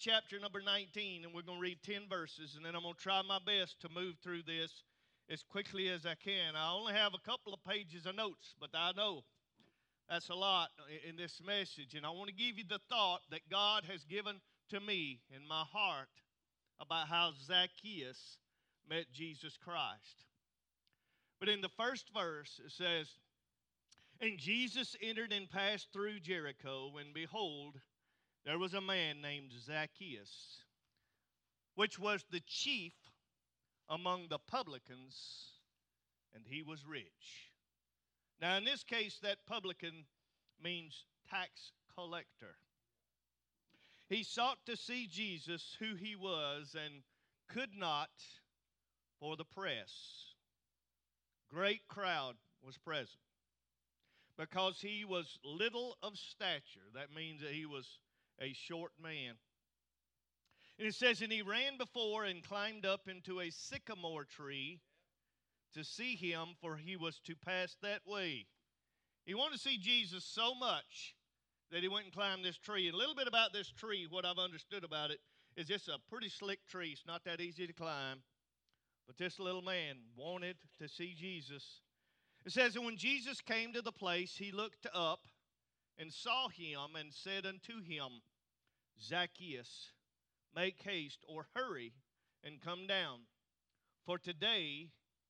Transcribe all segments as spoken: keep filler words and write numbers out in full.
chapter number nineteen, and we're going to read ten verses, and then I'm going to try my best to move through this as quickly as I can. I only have a couple of pages of notes, but I know that's a lot in this message, and I want to give you the thought that God has given to me in my heart about how Zacchaeus met Jesus Christ. But in the first verse, it says, "And Jesus entered and passed through Jericho, and behold, there was a man named Zacchaeus, which was the chief among the publicans, and he was rich." Now, in this case, that publican means tax collector. He sought to see Jesus, who he was, and could not for the press. Great crowd was present because he was little of stature. That means that he was a short man. And it says, "And he ran before and climbed up into a sycamore tree to see him, for he was to pass that way." He wanted to see Jesus so much that he went and climbed this tree. And a little bit about this tree, what I've understood about it, is it's a pretty slick tree. It's not that easy to climb. But this little man wanted to see Jesus. It says, "And when Jesus came to the place, he looked up and saw him and said unto him, Zacchaeus, make haste," or hurry, "and come down. For today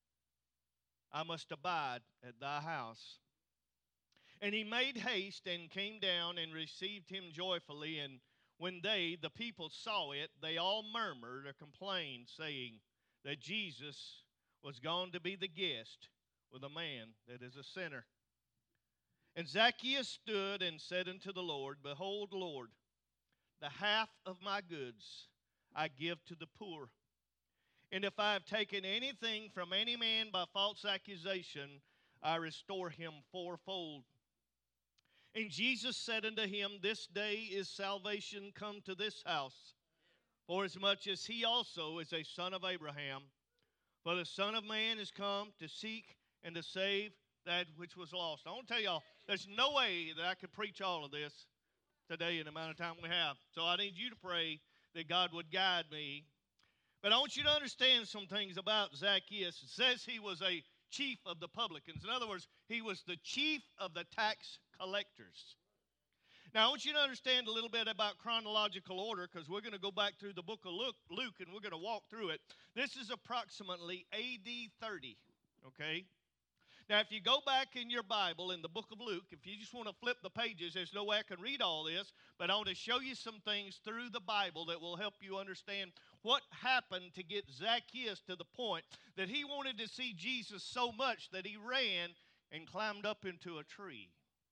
I must abide at thy house." And he made haste and came down and received him joyfully. And when they, the people, saw it, they all murmured or complained, saying that Jesus was gone to be the guest with a man that is a sinner. And Zacchaeus stood and said unto the Lord, "Behold, Lord, the half of my goods I give to the poor. And if I have taken anything from any man by false accusation, I restore him fourfold." And Jesus said unto him, "This day is salvation come to this house, forasmuch as he also is a son of Abraham. For the Son of Man is come to seek and to save that which was lost." I want to tell y'all, there's no way that I could preach all of this today in the amount of time we have. So I need you to pray that God would guide me. But I want you to understand some things about Zacchaeus. It says he was a chief of the publicans. In other words, he was the chief of the tax collectors. Now, I want you to understand a little bit about chronological order, because we're going to go back through the book of Luke, Luke, and we're going to walk through it. This is approximately A D thirty, okay? Now, if you go back in your Bible in the book of Luke, if you just want to flip the pages, there's no way I can read all this, but I want to show you some things through the Bible that will help you understand what happened to get Zacchaeus to the point that he wanted to see Jesus so much that he ran and climbed up into a tree.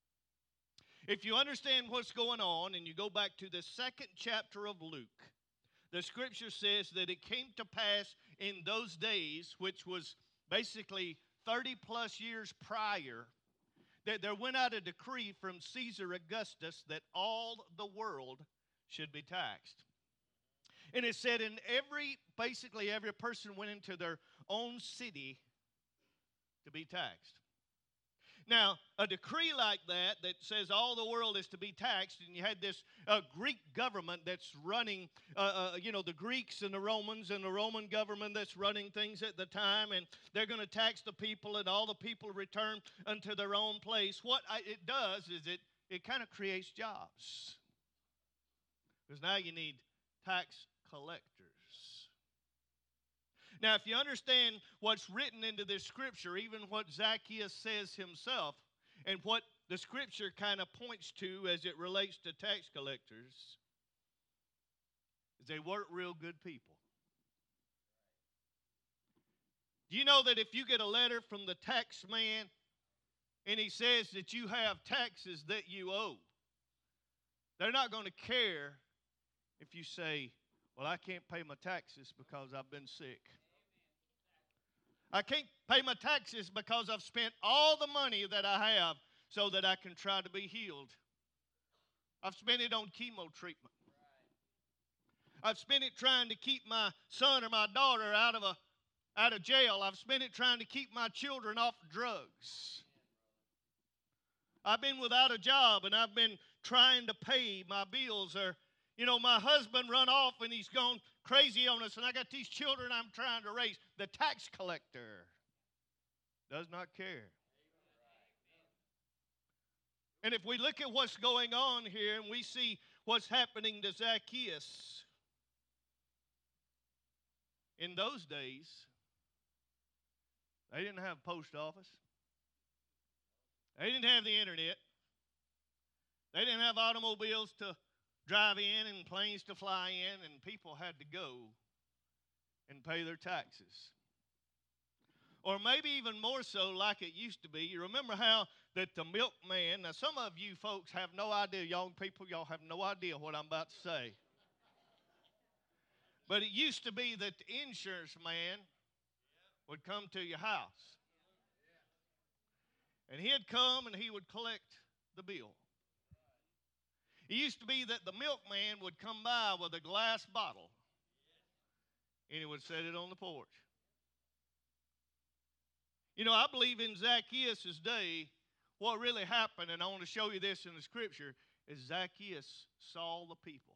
If you understand what's going on and you go back to the second chapter of Luke, the scripture says that it came to pass in those days, which was basically thirty plus years prior, that there went out a decree from Caesar Augustus that all the world should be taxed. And it said in every, basically every person went into their own city to be taxed. Now, a decree like that, that says all the world is to be taxed, and you had this uh, Greek government that's running, uh, uh, you know, the Greeks and the Romans and the Roman government that's running things at the time, and they're going to tax the people, and all the people return unto their own place. What I, it does is it, it kind of creates jobs. Because now you need tax collectors. Now, if you understand what's written into this scripture, even what Zacchaeus says himself, and what the scripture kind of points to as it relates to tax collectors, is they weren't real good people. Do you know that if you get a letter from the tax man and he says that you have taxes that you owe, they're not going to care if you say, "Well, I can't pay my taxes because I've been sick. I can't pay my taxes because I've spent all the money that I have so that I can try to be healed. I've spent it on chemo treatment. I've spent it trying to keep my son or my daughter out of a out of jail. I've spent it trying to keep my children off drugs. I've been without a job and I've been trying to pay my bills, or You know, my husband run off and he's gone crazy on us, and I got these children I'm trying to raise. The tax collector does not care. And if we look at what's going on here and we see what's happening to Zacchaeus, in those days, they didn't have a post office. They didn't have the internet. They didn't have automobiles to drive in and planes to fly in, and people had to go and pay their taxes. Or maybe even more so like it used to be. You remember how that the milkman, now some of you folks have no idea, young people, y'all have no idea what I'm about to say. But it used to be that the insurance man would come to your house. And he'd come and he would collect the bill. It used to be that the milkman would come by with a glass bottle and he would set it on the porch. You know, I believe in Zacchaeus' day, what really happened, and I want to show you this in the scripture, is Zacchaeus saw the people.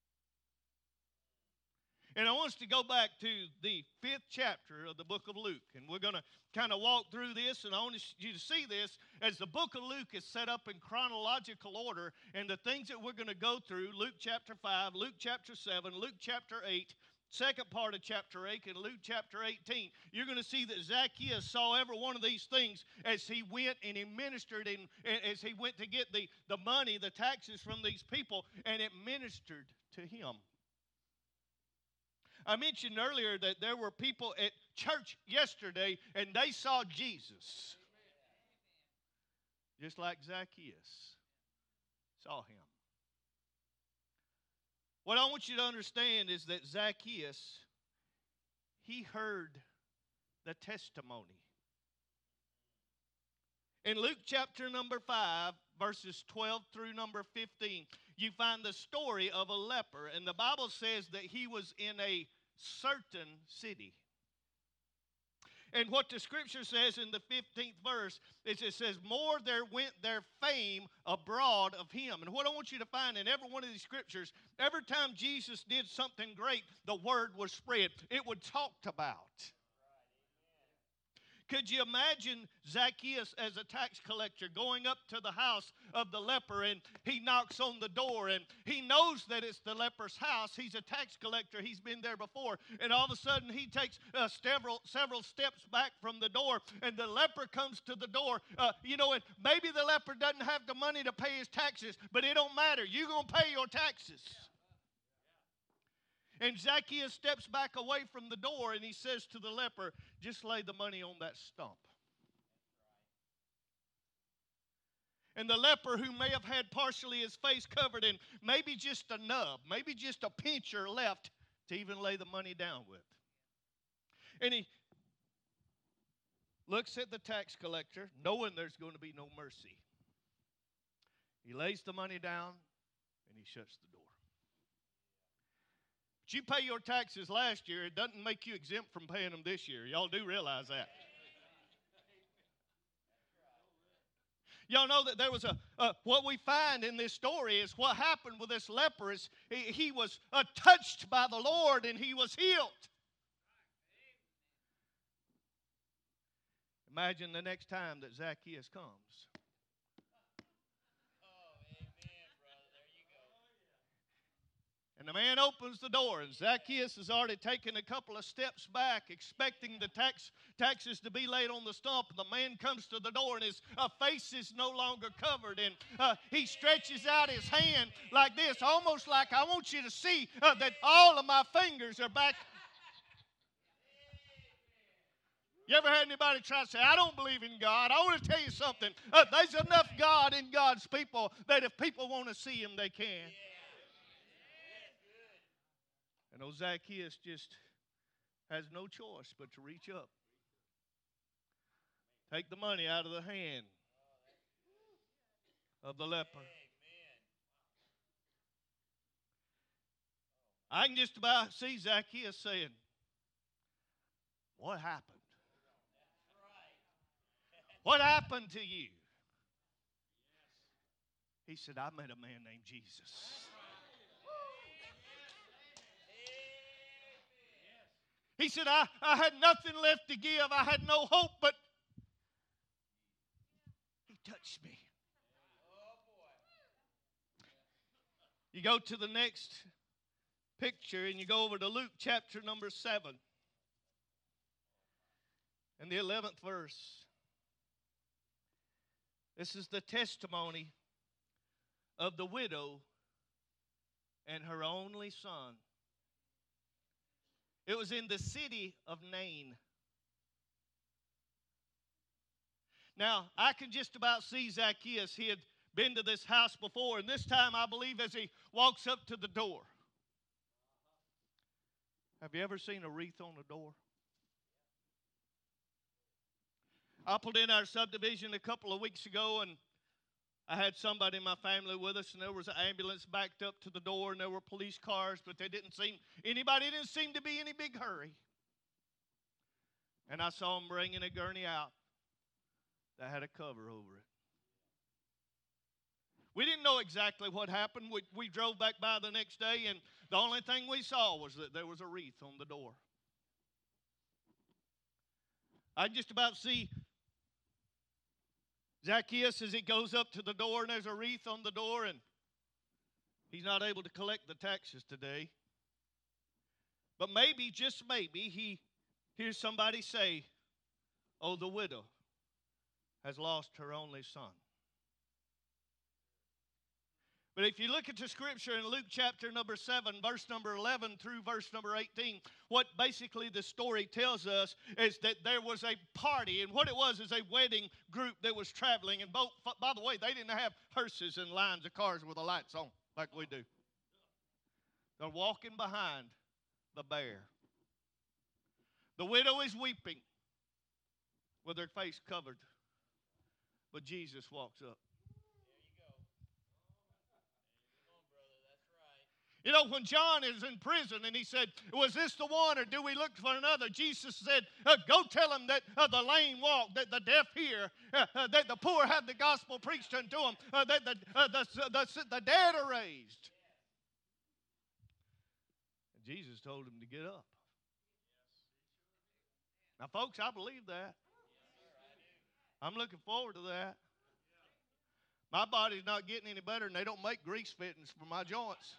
And I want us to go back to the fifth chapter of the book of Luke. And we're going to kind of walk through this. And I want you to see this as the book of Luke is set up in chronological order. And the things that we're going to go through, Luke chapter five, Luke chapter seven, Luke chapter eight, second part of chapter eight, and Luke chapter eighteen. You're going to see that Zacchaeus saw every one of these things as he went and he ministered, and as he went to get the, the money, the taxes from these people, and it ministered to him. I mentioned earlier that there were people at church yesterday and they saw Jesus. Just like Zacchaeus saw him. What I want you to understand is that Zacchaeus, he heard the testimony. In Luke chapter number five, verses twelve through number fifteen, you find the story of a leper. And the Bible says that he was in a certain city. And what the scripture says in the fifteenth verse is it says, more there went their fame abroad of him. And what I want you to find in every one of these scriptures, every time Jesus did something great, the word was spread. It was talked about. Could you imagine Zacchaeus as a tax collector going up to the house of the leper, and he knocks on the door and he knows that it's the leper's house. He's a tax collector. He's been there before. And all of a sudden he takes uh, several several steps back from the door, and the leper comes to the door. Uh, you know, and maybe the leper doesn't have the money to pay his taxes, but it don't matter. You're going to pay your taxes. And Zacchaeus steps back away from the door and he says to the leper, just lay the money on that stump. And the leper, who may have had partially his face covered and maybe just a nub, maybe just a pincher left to even lay the money down with. And he looks at the tax collector, knowing there's going to be no mercy. He lays the money down and he shuts the door. But you pay your taxes last year, it doesn't make you exempt from paying them this year. Y'all do realize that. Y'all know that there was a, uh, what we find in this story is what happened with this leper is he, he was uh, touched by the Lord and he was healed. Imagine the next time that Zacchaeus comes. And the man opens the door, and Zacchaeus has already taken a couple of steps back, expecting the tax taxes to be laid on the stump. The man comes to the door, and his uh, face is no longer covered, and uh, he stretches out his hand like this, almost like, I want you to see uh, that all of my fingers are back. You ever had anybody try to say, I don't believe in God? I want to tell you something. Uh, there's enough God in God's people that if people want to see Him, they can. And old Zacchaeus just has no choice but to reach up. Take the money out of the hand of the leper. I can just about see Zacchaeus saying, what happened? What happened to you? He said, I met a man named Jesus. He said, I, I had nothing left to give. I had no hope, but He touched me. You go to the next picture and you go over to Luke chapter number seven and the eleventh verse. This is the testimony of the widow and her only son. It was in the city of Nain. Now, I can just about see Zacchaeus. He had been to this house before, and this time I believe as he walks up to the door. Have you ever seen a wreath on the door? I pulled in our subdivision a couple of weeks ago, and I had somebody in my family with us, and there was an ambulance backed up to the door, and there were police cars, but they didn't seem, anybody didn't seem to be in any big hurry. And I saw them bringing a gurney out that had a cover over it. We didn't know exactly what happened. We, we drove back by the next day, and the only thing we saw was that there was a wreath on the door. I can just about see Zacchaeus as he goes up to the door, and there's a wreath on the door, and he's not able to collect the taxes today. But maybe, just maybe, he hears somebody say, oh, the widow has lost her only son. But if you look at the scripture in Luke chapter number seven, verse number eleven through verse number eighteen, what basically the story tells us is that there was a party, and what it was is a wedding group that was traveling. And both, by the way, they didn't have hearses and lines of cars with the lights on like we do. They're walking behind the bear. The widow is weeping with her face covered, but Jesus walks up. You know, when John is in prison and he said, was this the one or do we look for another? Jesus said, uh, go tell them that uh, the lame walk, that the deaf hear, uh, uh, that the poor have the gospel preached unto them, uh, that the, uh, the, the, the dead are raised. And Jesus told him to get up. Now, folks, I believe that. I'm looking forward to that. My body's not getting any better, and they don't make grease fittings for my joints.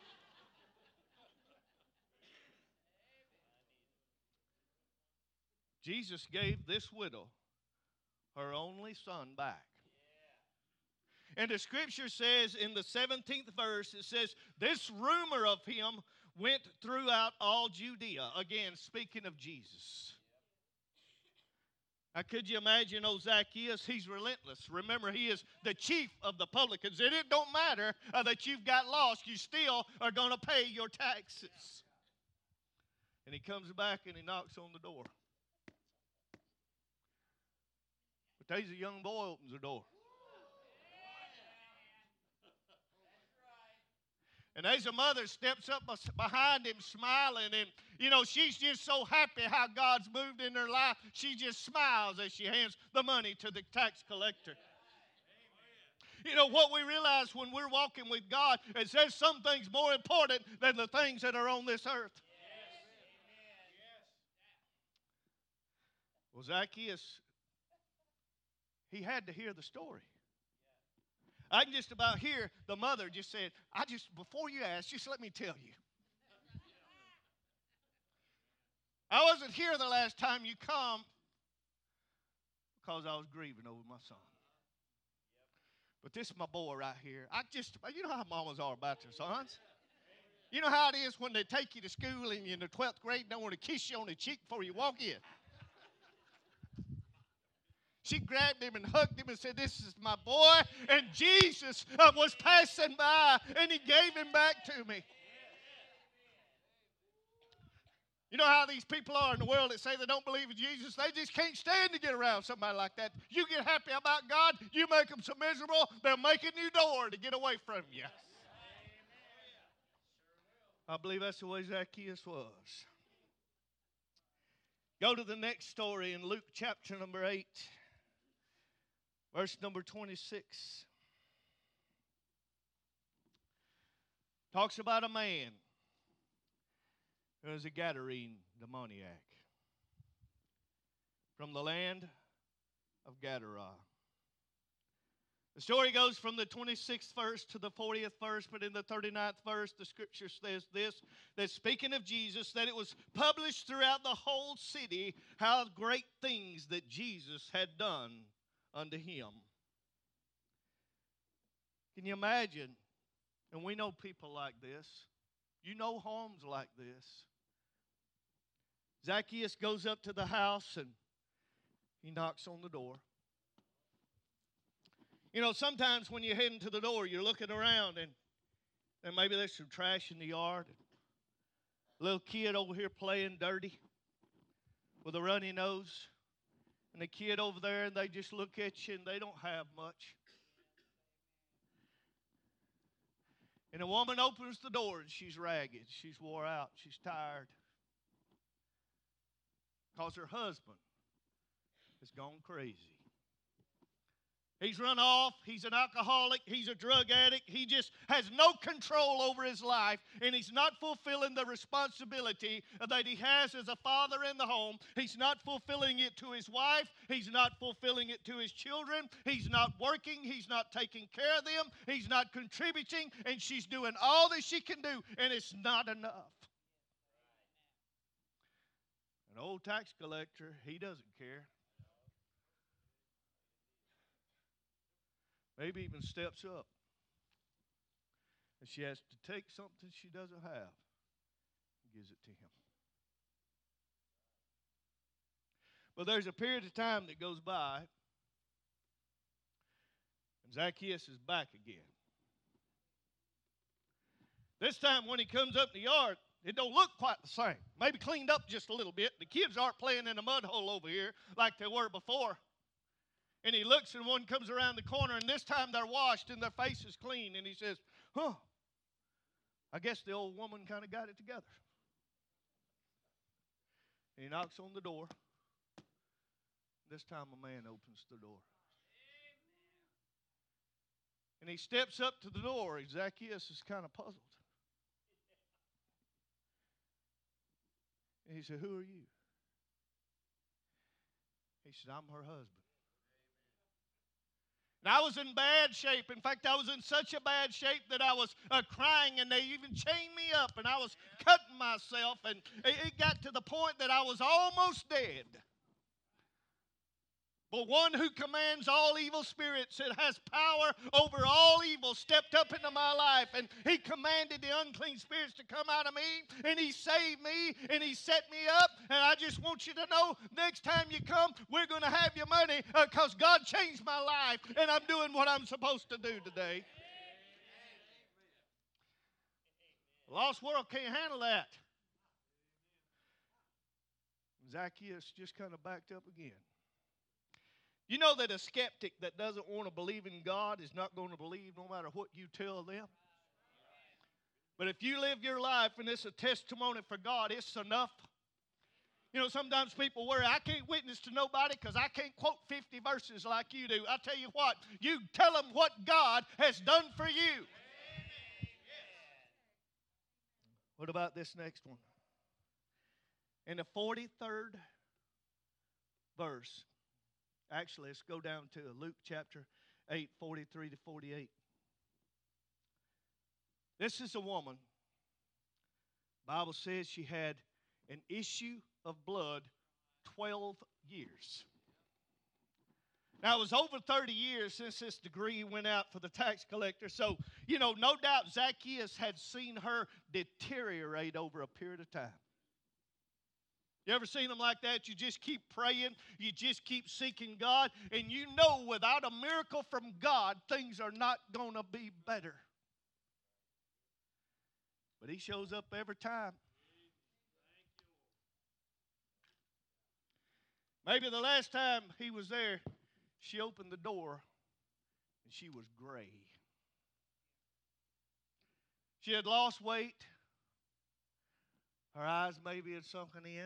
Jesus gave this widow her only son back. And the scripture says in the seventeenth verse, it says, this rumor of him went throughout all Judea. Again, speaking of Jesus. Now, could you imagine old Zacchaeus? He's relentless. Remember, he is the chief of the publicans. And it don't matter uh, that you've got lost. You still are going to pay your taxes. And he comes back and he knocks on the door. But there's a young boy opens the door. And there's a mother steps up behind him smiling, and, you know, she's just so happy how God's moved in her life. She just smiles as she hands the money to the tax collector. You know, what we realize when we're walking with God is there's some things more important than the things that are on this earth. Well, Zacchaeus, he had to hear the story. I can just about hear the mother just said, I just, before you ask, just let me tell you. I wasn't here the last time you come because I was grieving over my son. But this is my boy right here. I just, you know how mamas are about their sons. You know how it is when they take you to school and you're in the twelfth grade and don't want to kiss you on the cheek before you walk in. She grabbed him and hugged him and said, this is my boy. And Jesus uh, was passing by and he gave him back to me. You know how these people are in the world that say they don't believe in Jesus? They just can't stand to get around somebody like that. You get happy about God, you make them so miserable, they'll make a new door to get away from you. I believe that's the way Zacchaeus was. Go to the next story in Luke chapter number eight. Verse number twenty-six. Talks about a man who There was a Gadarene demoniac from the land of Gadara. The story goes from the twenty-sixth verse to the fortieth verse, but in the thirty-ninth verse, the scripture says this, that speaking of Jesus, that it was published throughout the whole city how great things that Jesus had done unto him. Can you imagine? And we know people like this. You know homes like this. Zacchaeus goes up to the house and he knocks on the door. You know, sometimes when you're heading to the door, you're looking around and, and maybe there's some trash in the yard. A little kid over here playing dirty with a runny nose. And the kid over there, and they just look at you and they don't have much. And a woman opens the door and she's ragged. She's wore out. She's tired. Because her husband has gone crazy. He's run off. He's an alcoholic. He's a drug addict. He just has no control over his life, and he's not fulfilling the responsibility that he has as a father in the home. He's not fulfilling it to his wife. He's not fulfilling it to his children. He's not working. He's not taking care of them. He's not contributing, and she's doing all that she can do, and it's not enough. An old tax collector, he doesn't care. Maybe even steps up. And she has to take something she doesn't have and gives it to him. But there's a period of time that goes by, and Zacchaeus is back again. This time when he comes up in the yard, it don't look quite the same. Maybe cleaned up just a little bit. The kids aren't playing in a mud hole over here like they were before. And he looks and one comes around the corner, and this time they're washed and their face is clean. And he says, huh, I guess the old woman kind of got it together. And he knocks on the door. This time a man opens the door. And he steps up to the door. Zacchaeus is kind of puzzled. And he said, who are you? He said, I'm her husband. And I was in bad shape. In fact, I was in such a bad shape that I was uh, crying, and they even chained me up, and I was cutting myself, and it, it got to the point that I was almost dead. But one who commands all evil spirits and has power over all evil stepped up into my life, and he commanded the unclean spirits to come out of me, and he saved me, and he set me up. And I just want you to know, next time you come, we're going to have your money because uh, God changed my life, and I'm doing what I'm supposed to do today. The lost world can't handle that. Zacchaeus just kind of backed up again. You know that a skeptic that doesn't want to believe in God is not going to believe no matter what you tell them. But if you live your life and it's a testimony for God, it's enough. You know, sometimes people worry, I can't witness to nobody because I can't quote fifty verses like you do. I tell you what, you tell them what God has done for you. What about this next one? In the forty-third verse, actually, let's go down to Luke chapter eight, forty-three to forty-eight. This is a woman. The Bible says she had an issue of blood twelve years. Now, it was over thirty years since this degree went out for the tax collector. So, you know, no doubt Zacchaeus had seen her deteriorate over a period of time. You ever seen them like that? You just keep praying. You just keep seeking God. And you know without a miracle from God, things are not going to be better. But he shows up every time. Maybe the last time he was there, she opened the door and she was gray. She had lost weight. Her eyes maybe had sunken in.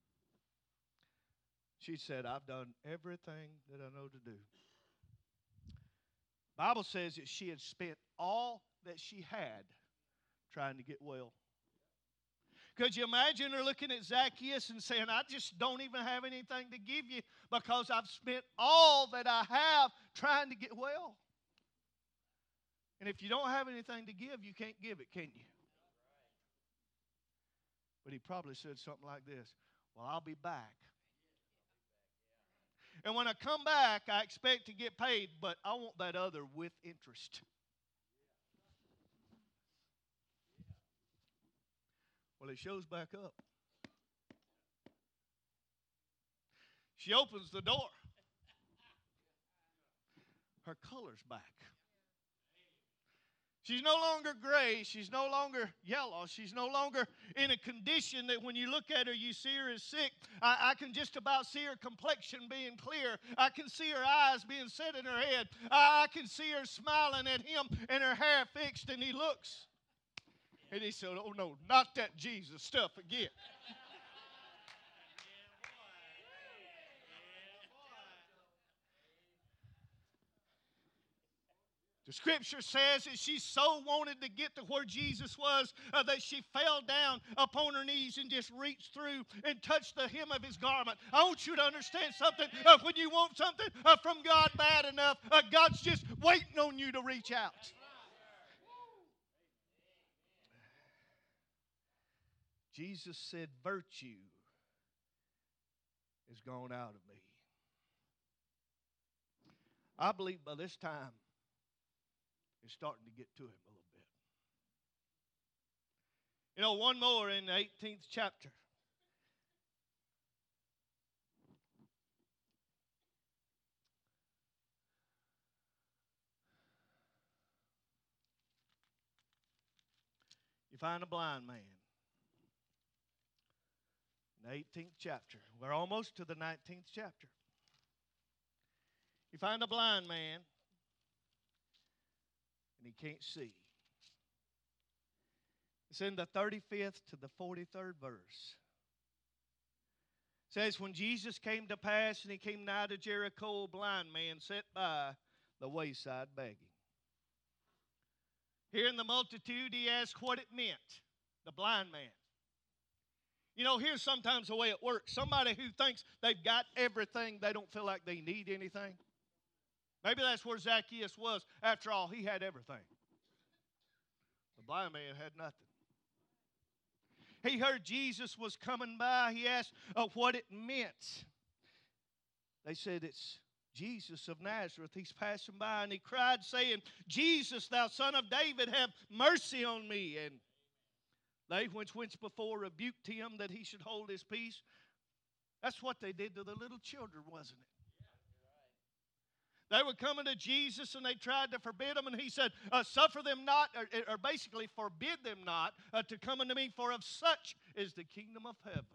She said, I've done everything that I know to do. The Bible says that she had spent all that she had trying to get well. Could you imagine her looking at Zacchaeus and saying, I just don't even have anything to give you because I've spent all that I have trying to get well? And if you don't have anything to give, you can't give it, can you? But he probably said something like this, well, I'll be back. And when I come back, I expect to get paid, but I want that other with interest. Well, it shows back up. She opens the door. Her color's back. She's no longer gray. She's no longer yellow. She's no longer in a condition that when you look at her, you see her as sick. I, I can just about see her complexion being clear. I can see her eyes being set in her head. I, I can see her smiling at him and her hair fixed, and he looks. And he said, oh, no, not that Jesus stuff again. The scripture says that she so wanted to get to where Jesus was uh, that she fell down upon her knees and just reached through and touched the hem of his garment. I want you to understand something. Uh, when you want something uh, from God bad enough, uh, God's just waiting on you to reach out. Jesus said, virtue is gone out of me. I believe by this time, it's starting to get to him a little bit. You know, one more in the eighteenth chapter. You find a blind man. In the eighteenth chapter. We're almost to the nineteenth chapter. You find a blind man, and he can't see. It's in the thirty-fifth to the forty-third verse. It says, when Jesus came to pass and he came nigh to Jericho, a blind man sat by the wayside begging. Hearing the multitude, he asked what it meant, the blind man. You know, here's sometimes the way it works. Somebody who thinks they've got everything, they don't feel like they need anything. Maybe that's where Zacchaeus was. After all, he had everything. The blind man had nothing. He heard Jesus was coming by. He asked uh, what it meant. They said, it's Jesus of Nazareth. He's passing by. And he cried, saying, Jesus, thou son of David, have mercy on me. And they which went before rebuked him that he should hold his peace. That's what they did to the little children, wasn't it? They were coming to Jesus and they tried to forbid him, and he said, uh, suffer them not, or, or basically forbid them not uh, to come unto me, for of such is the kingdom of heaven.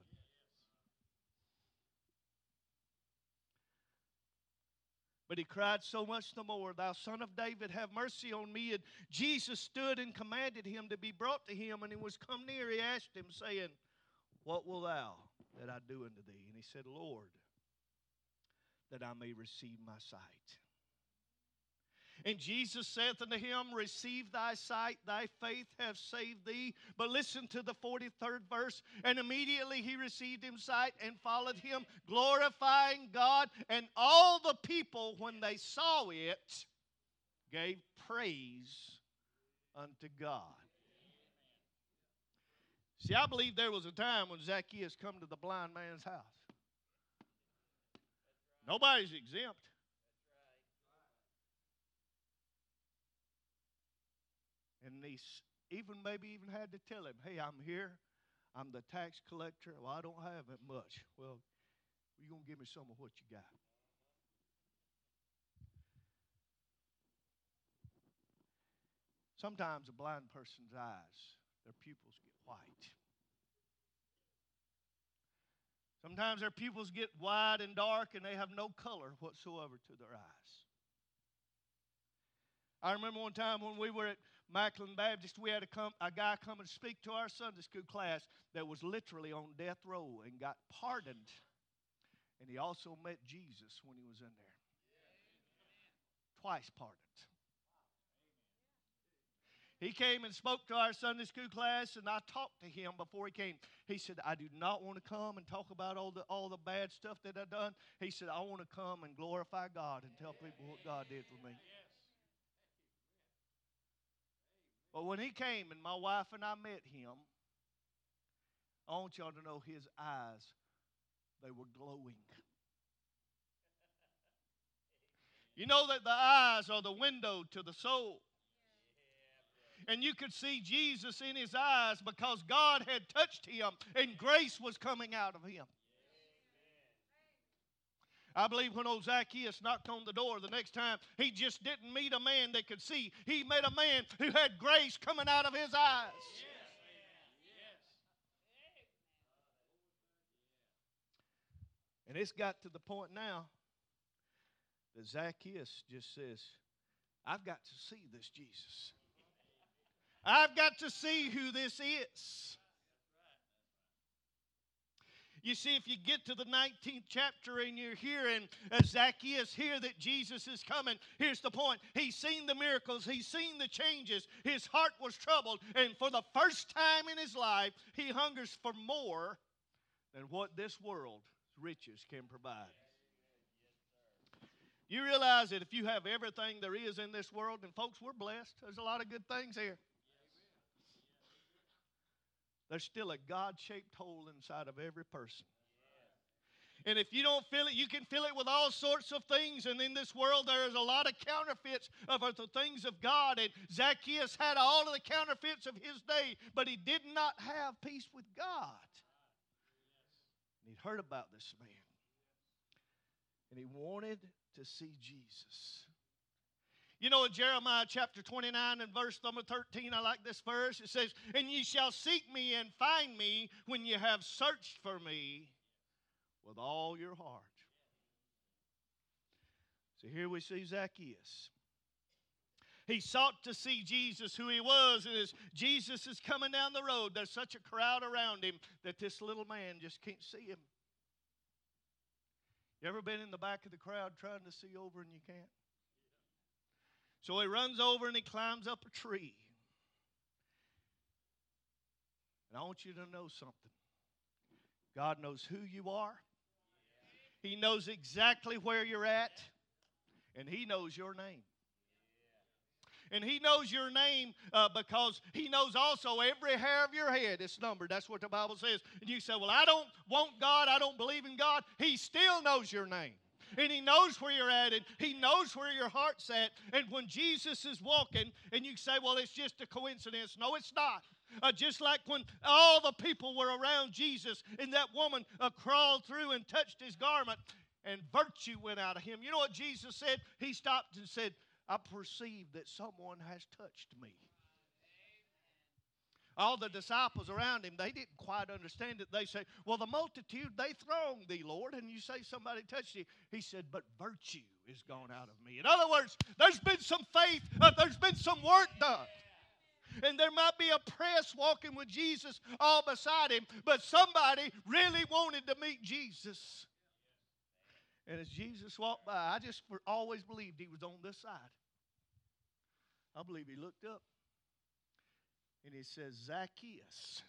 But he cried so much the more, thou son of David, have mercy on me. And Jesus stood and commanded him to be brought to him. And he was come near, he asked him, saying, what wilt thou that I do unto thee? And he said, Lord, that I may receive my sight. And Jesus saith unto him, receive thy sight, thy faith hath saved thee. But listen to the forty-third verse. And immediately he received him sight and followed him, glorifying God. And all the people, when they saw it, gave praise unto God. See, I believe there was a time when Zacchaeus come to the blind man's house. Nobody's exempt. And he even maybe even had to tell him, hey, I'm here. I'm the tax collector. Well, I don't have that much. Well, you're going to give me some of what you got. Sometimes a blind person's eyes, their pupils get white. Sometimes their pupils get wide and dark and they have no color whatsoever to their eyes. I remember one time when we were at Macklin Baptist, we had a, come, a guy come and speak to our Sunday school class that was literally on death row and got pardoned. And he also met Jesus when he was in there. Twice pardoned. He came and spoke to our Sunday school class, and I talked to him before he came. He said, I do not want to come and talk about all the all the bad stuff that I've done. He said, I want to come and glorify God and tell people what God did for me. But when he came and my wife and I met him, I want y'all to know his eyes, they were glowing. You know that the eyes are the window to the soul. And you could see Jesus in his eyes because God had touched him and grace was coming out of him. I believe when old Zacchaeus knocked on the door the next time, he just didn't meet a man that could see. He met a man who had grace coming out of his eyes. And it's got to the point now that Zacchaeus just says, I've got to see this Jesus. I've got to see who this is. You see, if you get to the nineteenth chapter and you're hearing uh, Zacchaeus hear that Jesus is coming, here's the point. He's seen the miracles. He's seen the changes. His heart was troubled. And for the first time in his life, he hungers for more than what this world's riches can provide. You realize that if you have everything there is in this world, and folks, we're blessed. There's a lot of good things here. There's still a God-shaped hole inside of every person. And if you don't feel it, you can fill it with all sorts of things. And in this world, there is a lot of counterfeits of the things of God. And Zacchaeus had all of the counterfeits of his day, but he did not have peace with God. And he'd heard about this man. And he wanted to see Jesus. You know, in Jeremiah chapter twenty-nine and verse number thirteen, I like this verse. It says, and ye shall seek me and find me when ye have searched for me with all your heart. So here we see Zacchaeus. He sought to see Jesus, who he was, and as Jesus is coming down the road, there's such a crowd around him that this little man just can't see him. You ever been in the back of the crowd trying to see over and you can't? So he runs over and he climbs up a tree. And I want you to know something. God knows who you are. He knows exactly where you're at. And he knows your name. And he knows your name uh, because he knows also every hair of your head is numbered. That's what the Bible says. And you say, well, I don't want God. I don't believe in God. He still knows your name. And he knows where you're at, and he knows where your heart's at. And when Jesus is walking, and you say, well, it's just a coincidence. No, it's not. Uh, just like when all the people were around Jesus, and that woman uh, crawled through and touched his garment, and virtue went out of him. You know what Jesus said? He stopped and said, I perceive that someone has touched me. All the disciples around him, they didn't quite understand it. They say, well, the multitude, they thronged thee, Lord. And you say somebody touched you. He said, but virtue is gone out of me. In other words, there's been some faith, uh, there's been some work done. And there might be a press walking with Jesus all beside him, but somebody really wanted to meet Jesus. And as Jesus walked by, I just always believed he was on this side. I believe he looked up. And he says, Zacchaeus.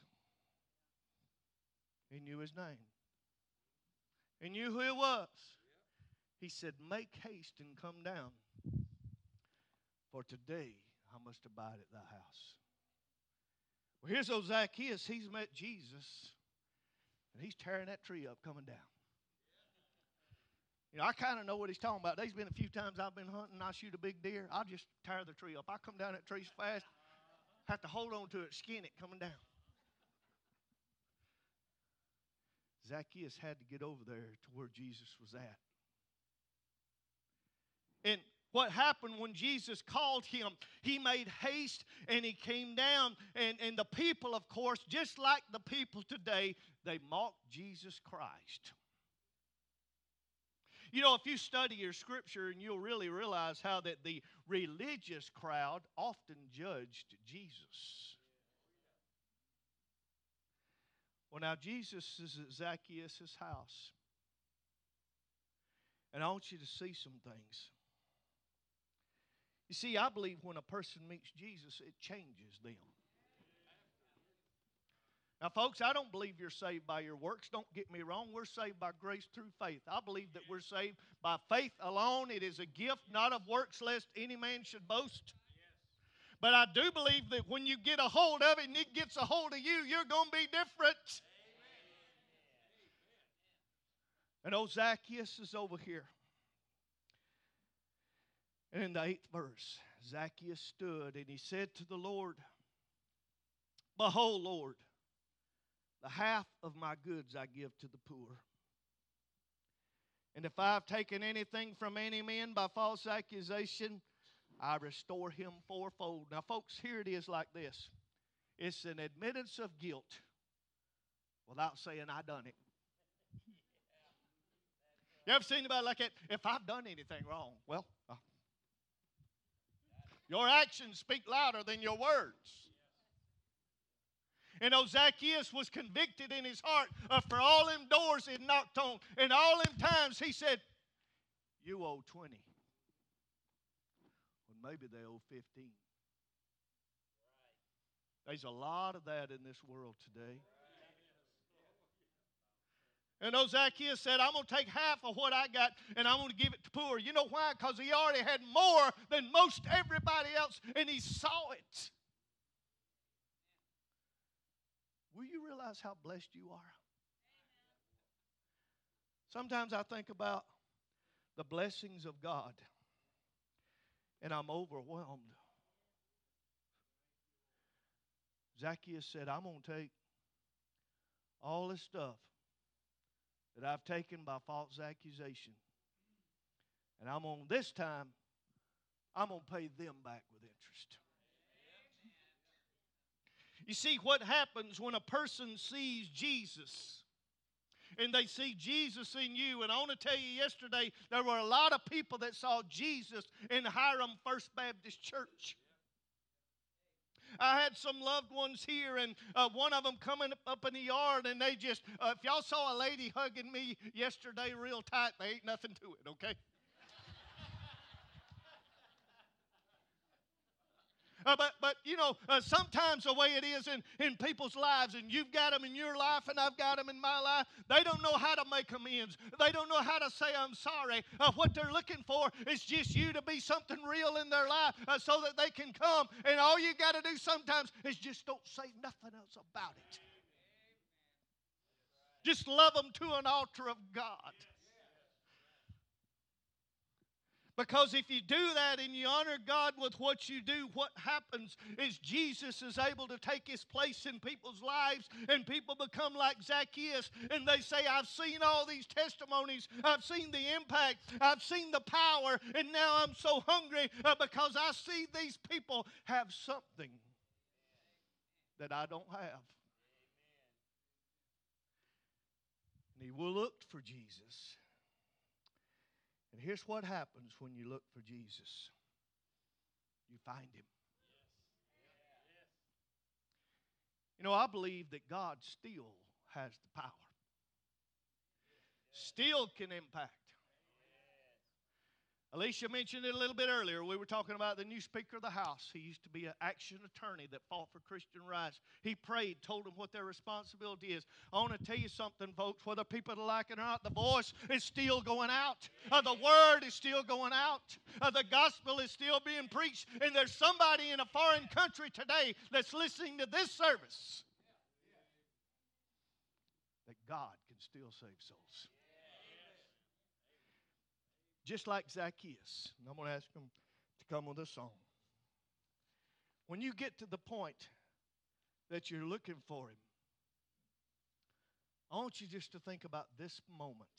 He knew his name. He knew who it was. He said, make haste and come down. For today I must abide at thy house. Well, here's old Zacchaeus. He's met Jesus. And he's tearing that tree up coming down. You know, I kind of know what he's talking about. There's been a few times I've been hunting and I shoot a big deer. I'll just tear the tree up. I come down that tree so fast. Have to hold on to it, skin it coming down. Zacchaeus had to get over there to where Jesus was at. And what happened when Jesus called him, he made haste and he came down. And, and the people, of course, just like the people today, they mocked Jesus Christ. You know, if you study your scripture, and you'll really realize how that the religious crowd often judged Jesus. Well, now Jesus is at Zacchaeus' house. And I want you to see some things. You see, I believe when a person meets Jesus, it changes them. Now, folks, I don't believe you're saved by your works. Don't get me wrong. We're saved by grace through faith. I believe that we're saved by faith alone. It is a gift, not of works, lest any man should boast. But I do believe that when you get a hold of it and it gets a hold of you, you're going to be different. And old Zacchaeus is over here. And in the eighth verse, Zacchaeus stood and he said to the Lord, Behold, Lord, the half of my goods I give to the poor. And if I've taken anything from any man by false accusation, I restore him fourfold. Now, folks, here it is like this. It's an admittance of guilt without saying I done it. You ever seen anybody like that? If I've done anything wrong, well, uh, your actions speak louder than your words. And old Zacchaeus was convicted in his heart of for all them doors he knocked on. And all them times he said, you owe twenty. Well, maybe they owe fifteen. There's a lot of that in this world today. And old Zacchaeus said, I'm going to take half of what I got and I'm going to give it to poor. You know why? Because he already had more than most everybody else, and he saw it. Will you realize how blessed you are? Sometimes I think about the blessings of God, and I'm overwhelmed. Zacchaeus said, I'm going to take all this stuff that I've taken by false accusation, and I'm on this time, I'm going to pay them back with interest. You see, what happens when a person sees Jesus and they see Jesus in you, and I want to tell you yesterday, there were a lot of people that saw Jesus in Hiram First Baptist Church. I had some loved ones here, and uh, one of them coming up in the yard, and they just, uh, if y'all saw a lady hugging me yesterday real tight, there ain't nothing to it, okay? Uh, but, but, you know, uh, sometimes the way it is in, in people's lives, and you've got them in your life and I've got them in my life, they don't know how to make amends. They don't know how to say, I'm sorry. Uh, what they're looking for is just you to be something real in their life uh, so that they can come. And all you got to do sometimes is just don't say nothing else about it. Just love them to an altar of God. Because if you do that and you honor God with what you do, what happens is Jesus is able to take his place in people's lives, and people become like Zacchaeus, and they say, I've seen all these testimonies, I've seen the impact, I've seen the power, and now I'm so hungry uh, because I see these people have something that I don't have. And he looked for Jesus. And here's what happens when you look for Jesus. You find him. You know, I believe that God still has the power. Still can impact. Alicia mentioned it a little bit earlier. We were talking about the new Speaker of the House. He used to be an action attorney that fought for Christian rights. He prayed, told them what their responsibility is. I want to tell you something, folks. Whether people like it or not, the voice is still going out. Uh, the word is still going out. Uh, the gospel is still being preached. And there's somebody in a foreign country today that's listening to this service that God can still save souls. Just like Zacchaeus. And I'm going to ask him to come with a song. When you get to the point that you're looking for him, I want you just to think about this moment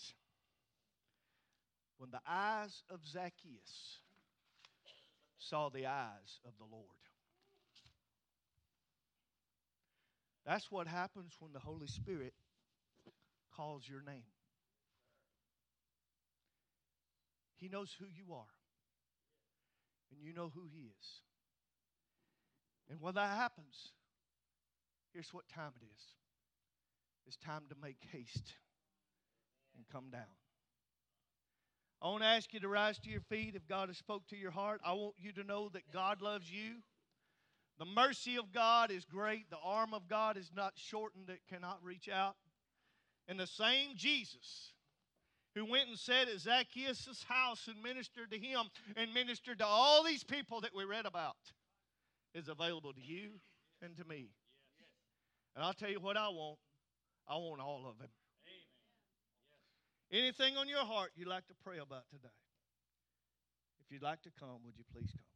when the eyes of Zacchaeus saw the eyes of the Lord. That's what happens when the Holy Spirit calls your name. He knows who you are. And you know who he is. And when that happens, here's what time it is. It's time to make haste and come down. I want to ask you to rise to your feet if God has spoke to your heart. I want you to know that God loves you. The mercy of God is great. The arm of God is not shortened, it cannot reach out. And the same Jesus who went and sat at Zacchaeus' house and ministered to him and ministered to all these people that we read about is available to you and to me. And I'll tell you what I want. I want all of him. Anything on your heart you'd like to pray about today? If you'd like to come, would you please come?